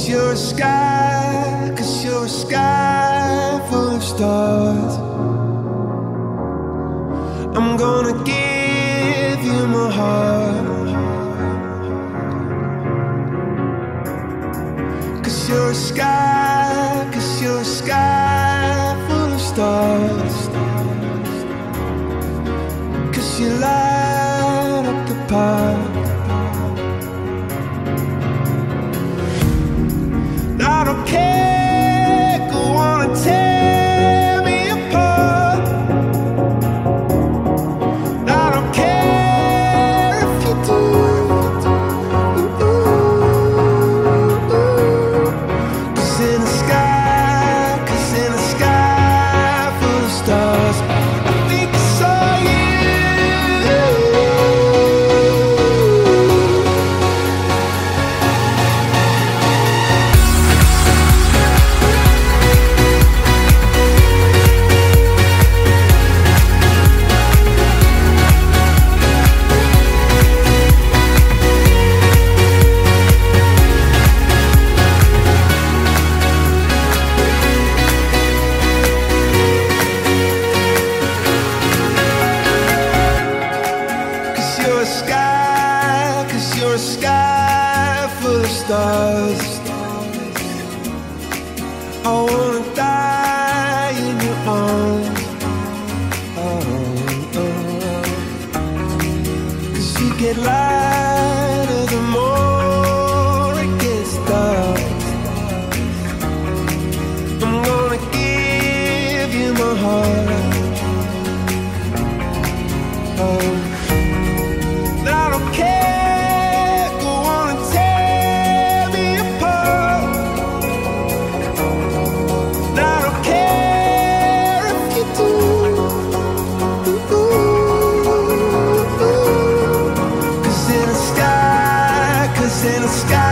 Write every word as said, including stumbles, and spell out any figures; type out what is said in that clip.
you're a sky, cause you're a sky full of stars. I'm gonna give you my heart, cause you're a sky, cause you're a sky full of stars. Cause you light up the park. I don't care, go on and tear me apart. I don't care if you do. Cause in the sky, cause in the sky full of stars, I think I saw you. You're a sky, cause you're a sky full of stars. I wanna die in your arms. Oh, oh. Cause you get lighter the more it gets dark. I'm gonna give you my heart. Oh, I don't care, go on and tear me apart. I don't care if you do. Cause in the sky, cause in the sky